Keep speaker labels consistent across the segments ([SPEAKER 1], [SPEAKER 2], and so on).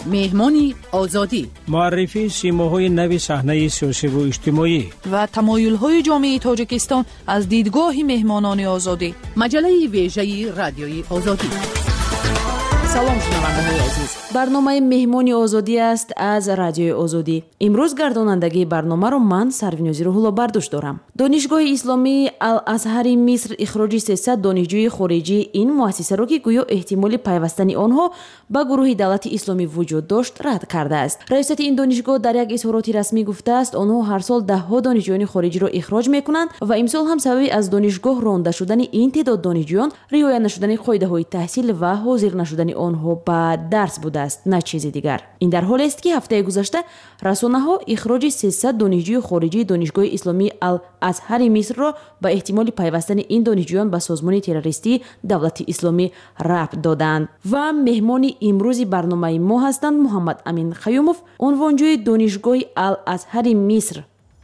[SPEAKER 1] مهمانی آزادی،
[SPEAKER 2] معرفی سیماهای نو صحنه سیاسی و اجتماعی
[SPEAKER 1] و تمایل‌های جامعه تاجیکستان از دیدگاه مهمانان آزادی. مجله ویژه رادیوی آزادی. سلام شنونده‌های عزیز.
[SPEAKER 3] برنامه مهمانی آزادی است از رادیوی آزادی. امروز گردانندگی برنامه رو من سروینوزی روح‌الله برداشت دارم. دانشگاه اسلامی الازهر مصر اخراج 300 دانشجوی خارجی این مؤسسه را که گویا احتمال پیوستن آنها به گروه دولت اسلامی وجود داشت رد کرده است. رئیست این دانشگاه در یک اظهارات رسمی گفته است آنها هر سال ده‌ها دانشجویان خارجی را اخراج می‌کنند و امسال هم سبب از دانشگاه رانده شدن این تعداد دانشجویان رعایت نشدن قاعده‌های تحصیل و حاضر نشدن آنها به درس بوده است، نه چیزی دیگر. این در حالی است که هفته گذشته رسانه‌ها اخراج 300 دانشجوی خارجی دانشگاه اسلامی الازهر مصر را به احتمال پیوستن این دانشجویان به سازمان تروریستی دولت اسلامی ربط دادند. و مهمان امروز برنامه ما هستند محمد امین خیوموف، عنوانجوی دانشگاه الازهر مصر.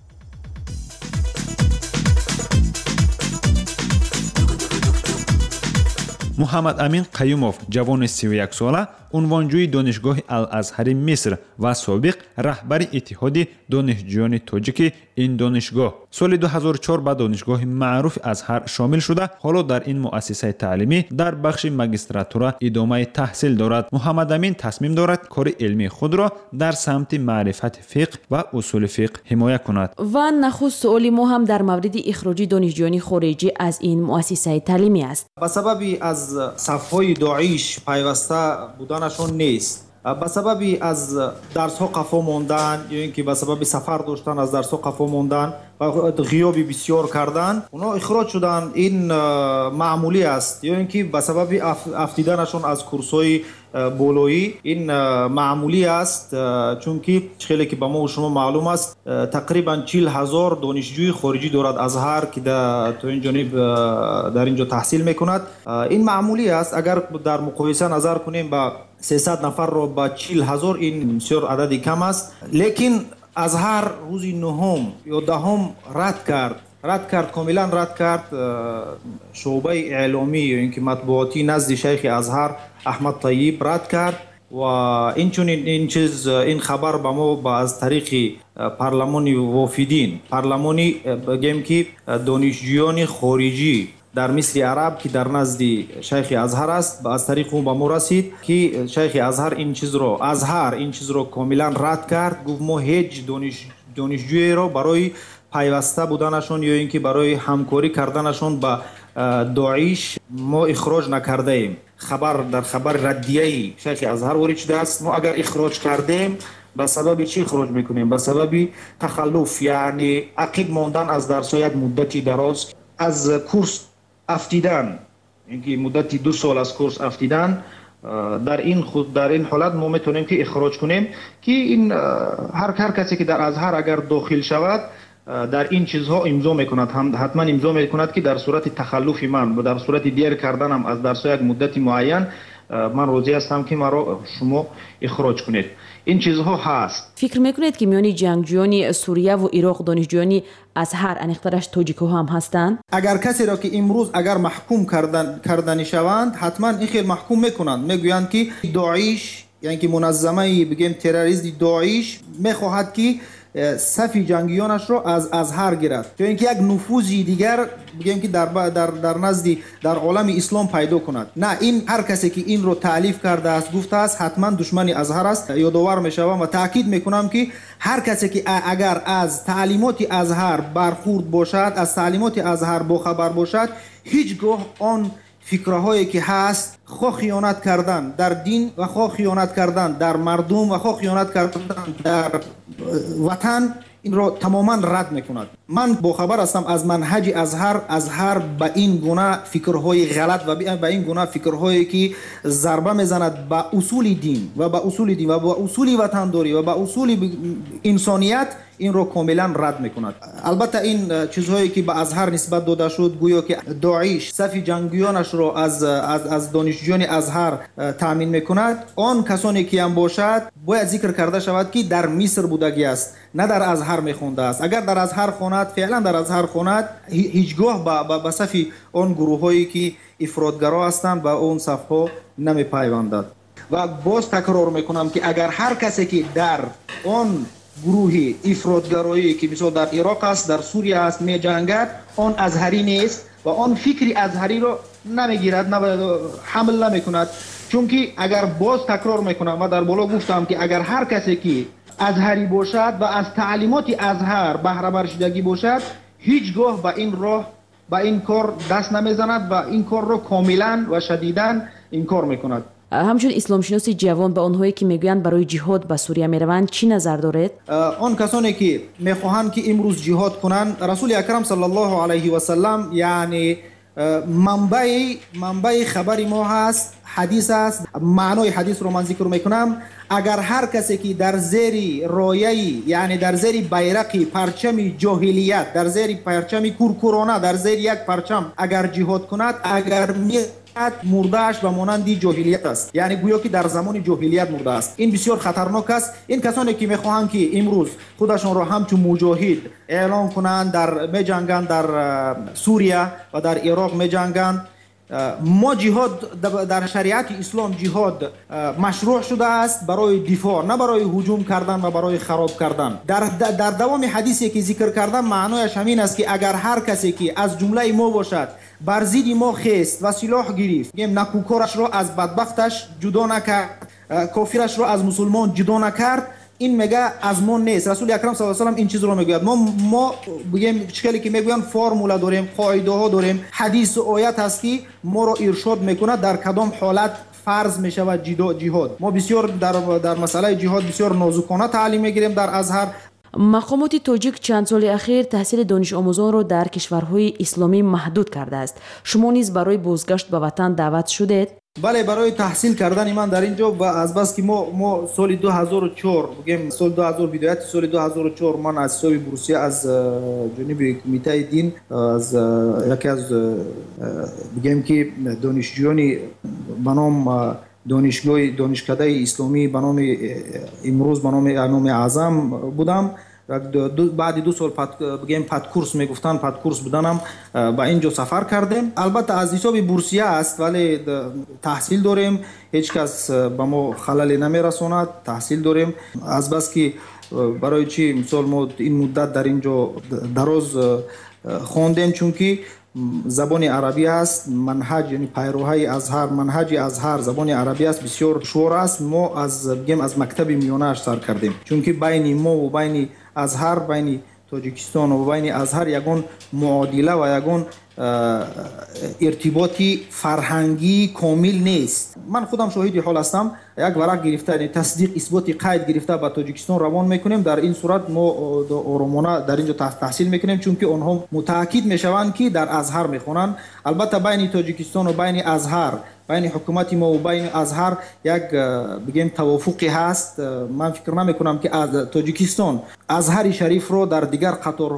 [SPEAKER 4] محمد امین قیومов جوان 31 ساله عنوانجوی دانشگاه الازهر مصر و سابق رهبر اتحاد دانشجویان تاجیک این دانشگاه سال 2004 به دانشگاه معروف ازهر شامل شده حالا در این مؤسسه تعلیمی در بخش ماجستراتورا ادامه تحصیل دارد. محمد امین تصمیم دارد کار علمی خود را در سمت معرفت فقه و اصول فقه حمایت کند.
[SPEAKER 3] و نخست سؤال ما هم در مورد اخراج دانشجویان خارجی از این مؤسسه تعلیمی است.
[SPEAKER 5] به سبب از صفهای داعش پیوسته بودنشون نیست، به سبب از درس ها قفا موندن یا اینکه به سبب سفر داشتن از درس ها قفا موندن و غیابی بسیار کردن اونا اخراج شدن. این معمولی است یا اینکه به سبب افتیدنشون از کورس های بولویی این معمولی است، چون که خیلی که به ما و شما معلوم است تقریبا 40,000 دانشجوی خارجی دارد ازهر که تو این جانب در اینجا تحصیل میکند. این معمولی است. اگر در مقایسه نظر کنیم با 300 نفر رو با 40,000 این بسیار عددی کم است. لیکن ازهر روز 9 یا 10 رد کرد کاملا رد کرد شعبه اعلامی یا اینکه مطبوعاتی نزد شیخ ازهر احمد طیب رد کرد و این خبر به ما از طریق پارلمانی وافدین پارلمانی بگیم که دانشجویان خارجی در مصر عرب که در نزد شیخ ازهر است از طریق اون به ما رسید که شیخ ازهر این چیز رو کاملا رد کرد. گفت ما هیچ دانشجویی رو برای پیوسته بودنشون یا اینکه برای همکاری کردنشون با داعش ما اخراج نکرده ایم. در خبر ردیه شیخ ازهر وارد شده است. ما اگر اخراج کردیم به سبب چی اخراج میکنیم؟ به سبب تخلف، یعنی عقب ماندن از درس یک مدتی دراز، از کورس افتیدن، اینکه مدتی 2 سال از کورس افتیدن. در این حالت ما میتونیم که اخراج کنیم که این هر کسی که در ازهر اگر داخل شود در این چیزها امضا میکند، حتما امضا میکند که در صورت تخلف من و در صورت دیر کردنم از درس یک مدتی معین من راضی هستم که مرا شما اخراج کنید. این چیزها هست.
[SPEAKER 3] فکر میکنید که میانی جنگجویان سوریه و عراق دانشجویان ازهر انیخترش تاجیک‌ها هم هستند؟
[SPEAKER 5] اگر کسی را که امروز اگر محکوم کردنی شوند حتما این خیلی محکوم میکنند، میگویند که داعش یعنی که منظمه بگیم تروریستی داعش میخواهد که صف جنگیانش را از ازهر گیرد تا اینکه یک نفوذی دیگر بگیم که در در عالم اسلام پیدا کند. نه، این هر کسی که این رو تالیف کرده است گفته است حتما دشمن ازهر است. یادآور میشوم و تاکید میکنم که هر کسی که اگر از تعلیمات ازهر برخورد باشد، از تعلیمات ازهر باخبر باشد، هیچگاه آن فکرهایی که هست خواه خیانت کردن در دین و خواه خیانت کردن در مردم و خواه خیانت کردن در وطن این را تماما رد میکند. من باخبر هستم از منهج ازهر به این گونه فکرهای غلط و به این گونه فکرهایی که ضربه میزند به اصول دین و به اصول وطنداری و به اصول انسانیت این رو کاملا رد میکند. البته این چیزهایی که به ازهر نسبت داده شد گویا که داعش صف جنگیانش را از دانشجویان ازهر تامین میکند، آن کسانی که هم باشد باید ذکر کرده شود که در مصر بودگی است، نه در ازهر میخونده است. اگر در ازهر خواند، فعلا در ازهر خواند، هیچگاه به صف آن گروهایی که افراطگرا هستند و اون صفها نمیپیوندد. و باز تکرار میکنم که اگر هر کسی که در آن گروه افراطگرایی که مثلا در عراق است، در سوریه است میجنگد، آن ازهری نیست و آن فکری ازهری رو نمیگیرد، حمل نمیکند. چون که اگر باز تکرار میکنم و در بالا گفتم که اگر هر کسی که ازهری باشد و از تعلیمات ازهر بهره بر شدگی باشد، هیچگاه به این راه به این کار دست نمیزند و این کار رو کاملا و شدیداً انکار میکند.
[SPEAKER 3] همچون اسلامشناس جوان به آنهایی که میگویند برای جهاد به سوریه میروند چی نظر دارید؟
[SPEAKER 5] آن کسانی که میخواهند که امروز جهاد کنند، رسول اکرم صلی الله علیه و سلم یعنی منبع خبر ما هست، حدیث است. معنای حدیث رو من ذکر میکنم. اگر هر کسی که در زیر رایه، یعنی در زیر بیرق پرچم جاهلیت، در زیر پرچم کورکورانه، در زیر یک پرچم اگر جهاد کند، اگر مردهش به مانند جاهلیت است، یعنی گویا که در زمان جاهلیت مرده است. این بسیار خطرناک است. این کسانی که میخواهند که امروز خودشون را همچون مجاهد اعلام کنند، در میجنگند، در سوریه و در عراق میجنگند. ما جهاد در شریعت اسلام جهاد مشروع شده است برای دفاع، نه برای هجوم کردن و برای خراب کردن. در دوام حدیثی که ذکر کردم معنایش همین است که اگر هر کسی که از جمله ما باشد بر ضد ما خیست و سلاح گرفت، نکوکارش را از بدبختش جدا نکرد، کافرش را از مسلمان جدا نکرد، این میگه از ما نیست. رسول اکرم صلی الله علیه و آله این چیز رو میگوید. ما بگیم چیزی که میگوین فرمولا داریم، قاعده ها داریم، حدیث و آیت هست که ما رو ارشاد میکنه در کدام حالت فرض میشود جهاد. ما بسیار در مسئله جهاد بسیار نازکانه تعلیم میگیریم در ازهر.
[SPEAKER 3] مقامات تاجیک چند سال اخیر تحصیل دانش آموزان را در کشورهای اسلامی محدود کرده است. شما نیز برای بازگشت به وطن دعوت شدید؟
[SPEAKER 5] بله، برای تحصیل کردن من در اینجا و از بس که ما سال 2004 بگیم سال 2000 بدایت سال 2004 من از حساب بورسیه از جانب کمیته دین از یکی از بگیم که دانشجویان به نام دانشکده اسلامی به نام امروز به نام اعظم بودم. بعد 2 سال بگیم پد کورس میگفتن، پد کورس بودنم با اینجا سفر کردیم. البته از حساب بورسیه است ولی تحصیل داریم، هیچ کس به ما خلل نمیرساند. تحصیل داریم از بس که برای چی مثال ما این مدت در اینجا دراز خواندیم، چون که زبان عربی است، منهج یعنی پیروهای ازهر، منهج ازهر زبان عربی است، بسیار شور است. ما از مکتب میانه سر کردیم، چون که بین ما و بین ازهر، بین تاجیکستان و بین ازهر یگان معادله و یگان ارتباطی فرهنگی کامل نیست. من خودم شاهد حال هستم. یک ورق گرفته، یعنی تصدیق اثبات قید گرفته به تاجیکستان روان میکنیم. در این صورت ما آرامانه در اینجا تحصیل میکنیم، چون که آنها متأکد میشوند که در ازهر میخونن. البته بین تاجیکستان و بین ازهر، بین حکومت ما و بین ازهر یک بگیم توافقی هست. من فکر نمی که از تاجیکستان ازهر شریف رو در دیگر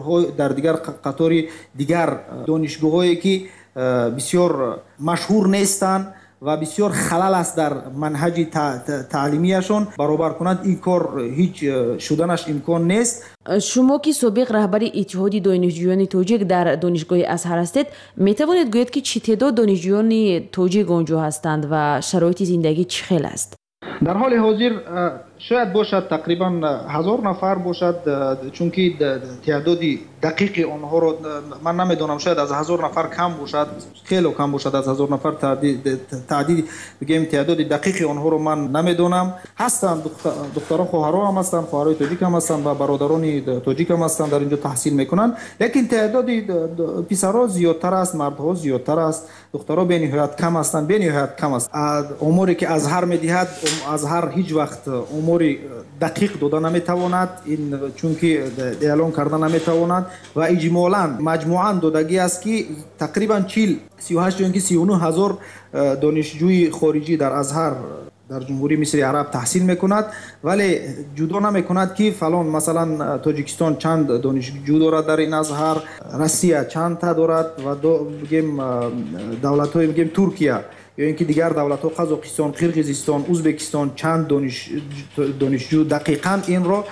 [SPEAKER 5] قطار دیگر دانشگاهایی که بسیار مشهور نیستند و بسیار خلل است در منهج تعلیمیشون برابر کنند، این کار هیچ شدنش امکان نیست.
[SPEAKER 3] شما که سابق رهبر اتحاد دانشجویان تاجیک در دانشگاه ازهر هستید، می توانید گویید که چه تعداد دانشجویان تاجیک آنجا هستند و شرایط زندگی چه خیلی است؟
[SPEAKER 5] در حال حاضر شاید باشد تقریبا 1000 نفر باشد، چون که تعداد دقیق آنها رو من نمیدونم. شاید از 1000 نفر کم باشد، خیلی کم باشد. از 1000 نفر تعداد بگیم تعداد دقیق آنها رو من نمیدونم. هستند دختران خواهران هم هستند، خواهرای تاجیک هم هستند و برادران تاجیک هم هستند در اینجا تحصیل میکنند. لیکن تعداد پسرها زیادتر است، مردها زیادتر است، دخترها به نهایت کم هستند، به نهایت کم است. اموری که ازهر میدهد، ازهر هیچ وقت اموری دقیق داده نمیتواند، این چون که اعلان کردن نمیتواند و اجمالاً مجموعاً دادگی است که تقریباً 38 یا 39 هزار دانشجوی خارجی در ازهر در جمهوری مصر عرب تحصیل میکند، ولی جدا نمیکند که فلان مثلا تاجیکستان چند دانشجو دارد در این ازهر، روسیه چند تا دارد و بگیم دولت‌های بگیم ترکیه یا اینکه دیگر دولت‌ها قزاقستان، قرقیزستان، ازبکستان چند دانشجو دقیقاً این را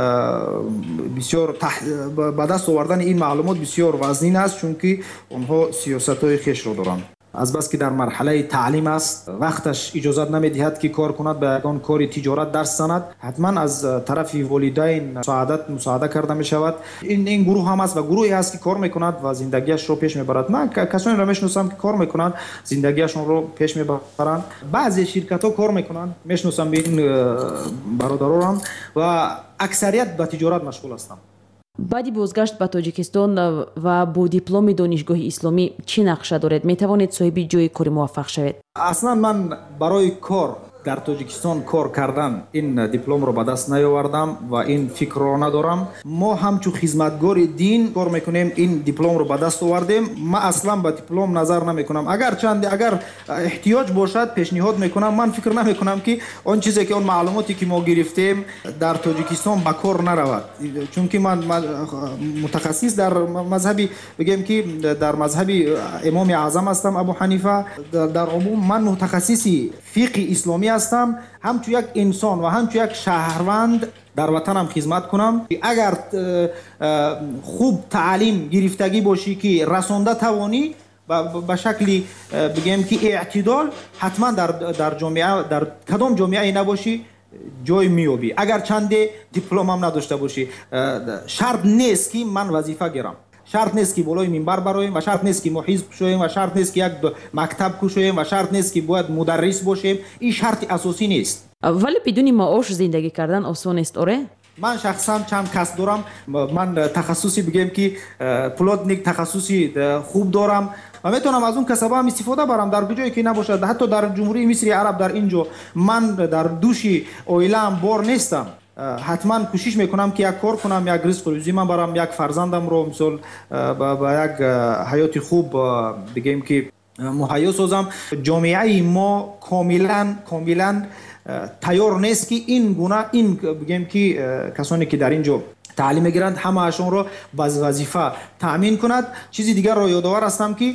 [SPEAKER 5] بسیار به دست آوردن این معلومات بسیار وزنین است، چون که آنها سیاست‌های خویش را دارند. از بس که در مرحله تعلیم است، وقتش اجازه نمیدهد که کار کند، به یگان کار تجارت درس زند. حتما از طرف والدین مساعده کرده می شود. این گروه هم است و گروهی است که کار میکند و زندگیش رو پیش میبرد. من کسانی را میشناسم که کار میکنند، زندگیشون رو پیش میبرند. بعضی شرکت ها کار میکنند، میشناسم این برادران و اکثریت به تجارت مشغول هستند.
[SPEAKER 3] баъди бозгашт ба тоҷикистон ва бо дипломи донишгоҳи исломӣ чӣ нақша доред? метавонед соҳиби ҷойи кори муваффақ шавед?
[SPEAKER 5] аслан ман барои кор дар тоҷикистон кор кардан ин дипломро ба даст наёвардам ва ин фикрро надорам. мо ҳамчун хизматгори дин кор мекунем, ин дипломро ба даст овардем. ман аслан ба диплом назар намекунам. агар эҳтиёҷ бошад пешниҳод мекунам. ман фикр намекунам ки он чизе ки он маълумоте ки мо гирифтем дар тоҷикистон ба кор наравад. чунки ман мутахассис дар мазҳаби бигем ки дар мазҳаби имоми аъзам ҳастам, абу ҳанифа. дар умум ман мутахассиси фиқҳи исломӣ ҳастам. ҳамчун як инсон ва ҳамчун як шаҳрванд дар ватанам хизмат кунам. агар хуб таълим гирифтагӣ бошӣ ки расонда тавонӣ ба шакли бигем ки эътидол, ҳатман дар ҷомеа, дар кадом ҷомеае набошӣ ҷой меёбӣ. агар чанде дипломам надошта бошӣ. шарт нест ки ман вазифа гирам. шарт нест ки болои минбар бароем ва шарт нест ки мо ҳизб кушоем ва шарт нест ки як мактаб кушоем ва шарт нест ки бояд мударрис бошем. ин шарти асосӣ нест.
[SPEAKER 3] вале бидуни маош зиндагӣ кардан осонест, оре?
[SPEAKER 5] ман шахсан чанд касб дорам. ман тахассуси бигем ки плотник тахассуси хуб дорам ва метавонам аз он касаба ҳам истифода барам дар куҷое ки набошад. ҳатто дар ҷумҳурии мисри араб дар инҷо ман дар души оилаам бор нестам. ҳатман кӯшиш мекунам ки як кор кунам, як ризқу рӯзӣ ман барам, як фарзандамро мисол ба як ҳаёти хуб бигем ки муҳайё созам. ҷомеаи мо комилан тайёр нест ки ин гуна ин бигем ки касоне ки дар ин ҷо таълим мегиранд ҳамаашонро ба вазифа таъмин кунад. чизи дигарро ёдовар ҳастам ки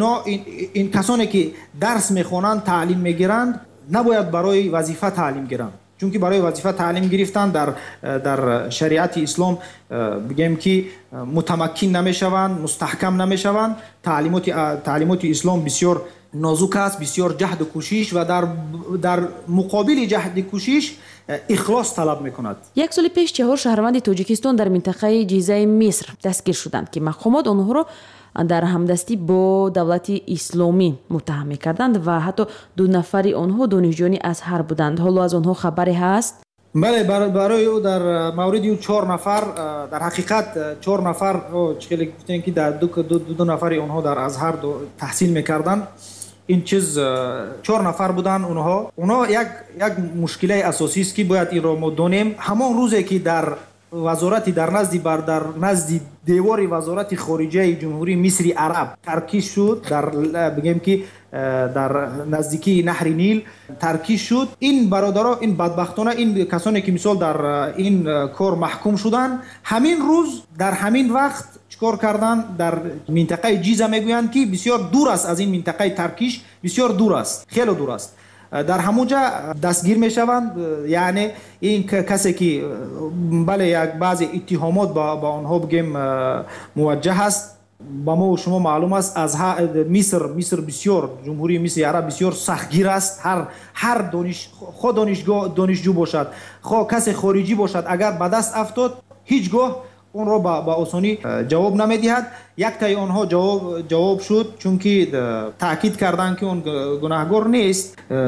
[SPEAKER 5] ин касоне ки дарс мехонанд, таълим мегиранд, набояд барои вазифа таълим гиранд. чунки барои вазифа таълим гирифтан дар шариати ислом бигем ки мутамаккин намешаванд, мустаҳкам намешаванд. таълимоти ислом бисёр нозук аст, бисёр ҷаҳду кӯшиш ва дар муқобили ҷаҳди кӯшиш ихлос талаб мекунад.
[SPEAKER 3] як соли пеш 4 шаҳрванди тоҷикистон дар минтақаи ҷизаи миср дастгир шуданд ки мақомот онҳоро дар ҳамдастӣ бо давлати исломӣ муттаҳам мекарданд ва ҳатто 2 нафари онҳо донишҷӯёни азҳар буданд. ҳоло аз онҳо хабаре ҳаст?
[SPEAKER 5] бале, барои ӯ дар мавриди ӯ 4 нафар, дар ҳақиқат 4 нафар хеле гуфтем ки дар 2 нафари онҳо дар азҳар таҳсил мекарданд. ин чиз 4 нафар буданд. онҳо як мушкилаи асосист ки бояд инро мо донем. ҳамон рӯзе ки дар вазорати дар назди девори вазорати хориҷаи ҷумҳурии мисри араб таркиш шуд, бигем ки дар наздикии наҳри нил таркиш шуд, ин бародаро, ин бадбахтона, ин касоне ки мисол дар ин кор маҳкум шуданд, ҳамин рӯз дар ҳамин вақт чикор кардан? дар минтақаи ҷиза мегӯянд ки бисёр дур аст аз ин минтақаи таркиш, бисёр дур аст, хело дур аст. дар ҳамунҷа дастгир мешаванд. яъне ин касе ки бале як баъзе иттиҳомот ба онҳо бигем муваҷҷаҳ аст. ба мо шумо маълум аст аз миср бисёр, ҷумҳурии мисри араб бисёр сахтгир аст. ҳар хо донишҷӯ бошад, хо касе хориҷӣ бошад, агар ба даст афтод ҳеҷ гоҳ онро ба осонӣ ҷавоб намедиҳад. яктаи онҳо ҷавоб шуд, чунки таъкид карданд ки он гунаҳгор нест.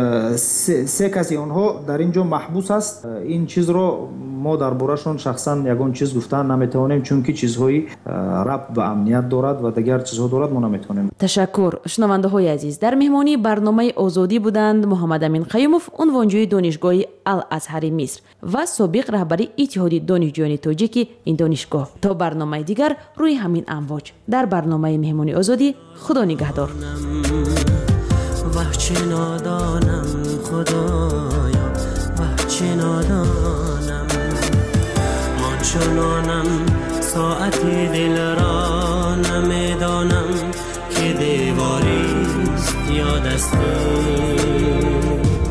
[SPEAKER 5] 3 каси онҳо дар ин ҷо маҳбус аст. ин чизро мо дар борашон шахсан ягон чиз гуфтан наметавонем, чунки чизҳои рабт ба амният дорад ва дигар чизҳо дорад, мо наметавонем.
[SPEAKER 3] ташаккур. шунавандаҳои азиз, дар меҳмонии барномаи озодӣ буданд муҳаммад амин қаюмов, унвонҷӯи донишгоҳи ал-азҳари миср ва собиқ раҳбари иттиҳоди донишҷӯёни тоҷики ин донишгоҳ. то барномаи дигар рӯи ҳамин амвоҷ дар барномаи меҳмони озодӣ. худо нигаҳдор.
[SPEAKER 6] وحچه نادانم خدایا، وحچه نادانم، من چنانم ساعتی دل را نمیدانم که دیواریست یا دستور.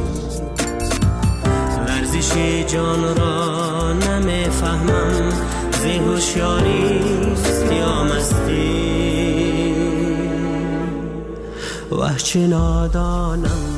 [SPEAKER 6] ورزش جان را نمیفهمم، زی هوشیاریست یا مستی. وه چه نادانم